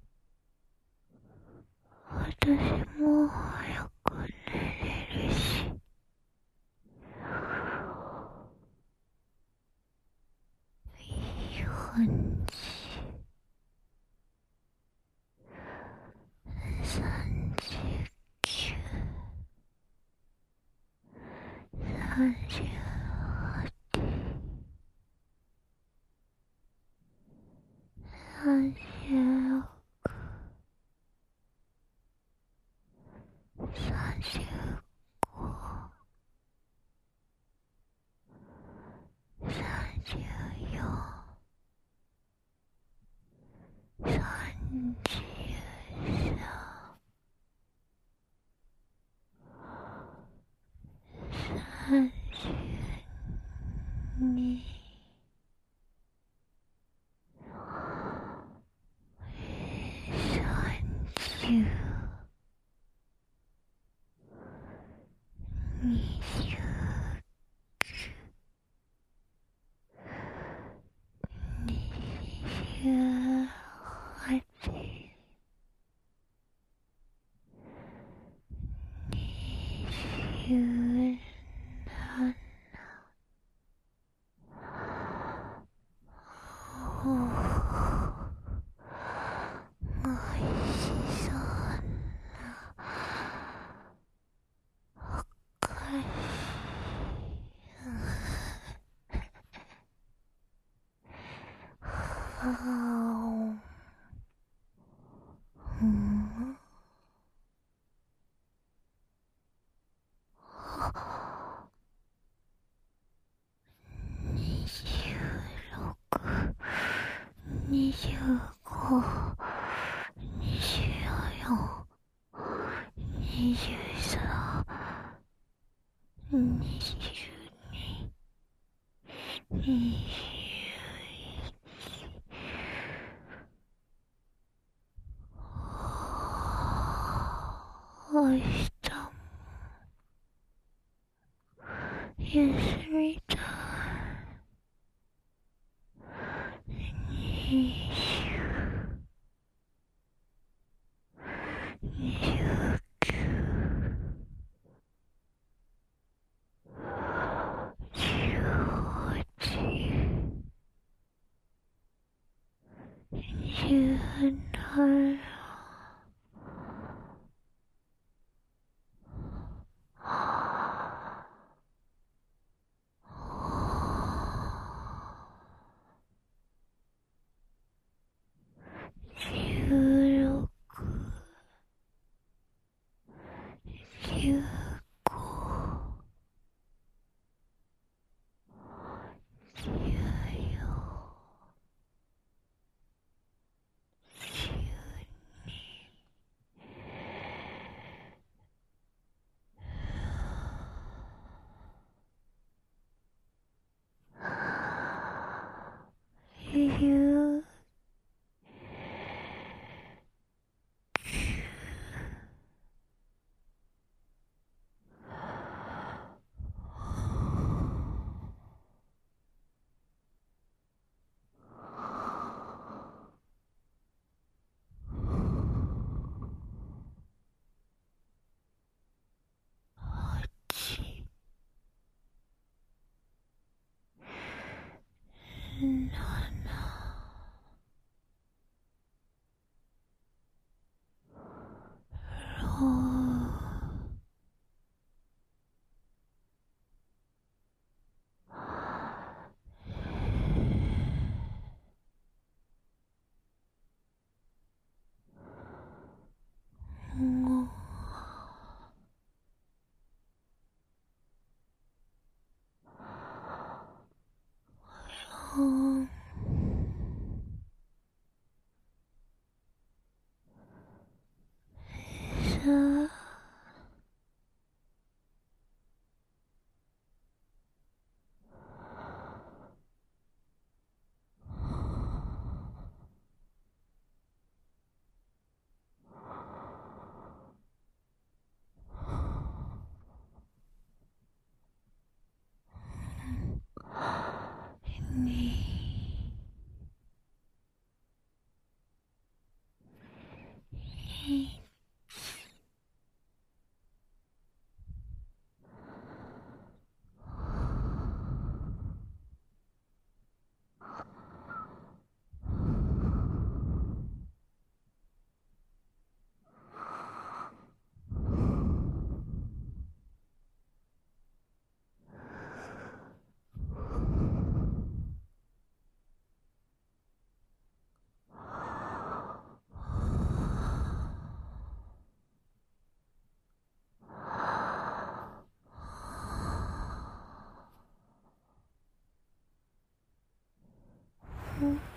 私も早く寝れるし。40。39。38。36。35。34。32。30。29。28。27。おいしそうなお菓子。26、25、 明日も休みたい。27、16、15、14、うん。